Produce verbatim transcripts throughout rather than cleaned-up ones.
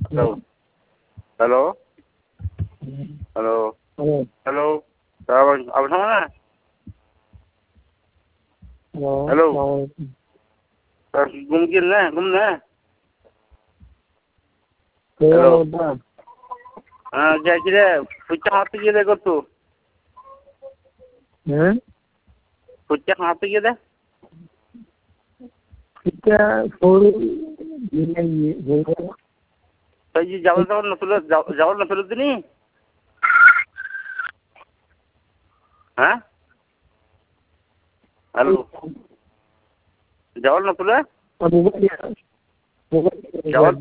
Hello. Hello. Hello. Hello. Sao ông sao á? Hello. Gum gin nè, gum nè. Hello. Ah, jai kire. Pucha hath gye de kortu. Hả? Pucha hath gye de. Pucha phôi gì này gì vậy? Tại vì jawal jawal nasul jawal nasul dini. Hả? Hello. Jawal nasul? Jawal.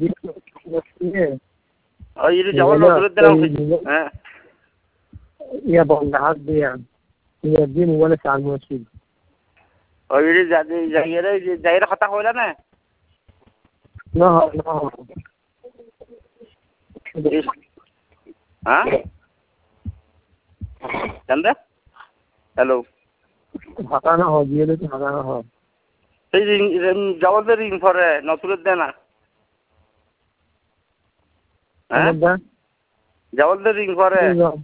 Oh, ini jawal nasul dina. Hả? Ya bangga dia. Ya dia mula salu sih. Oh, ini jadi jadi jadi kata hola na. No, no. Hả? Chanda? Hello. Hakana ho dia le hakana ho. Hey, ring jawal de ring for nasul dina. Hả? Jawal de ring for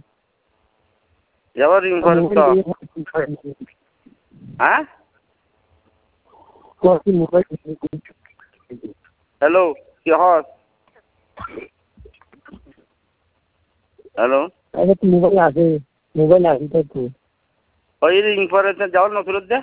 jawal ring for to. Hả? Hello, क्या हो? Hello. अरे तू mobile आके mobile आके तो तू और ये रिंग पर है जाओ ना सुरत दे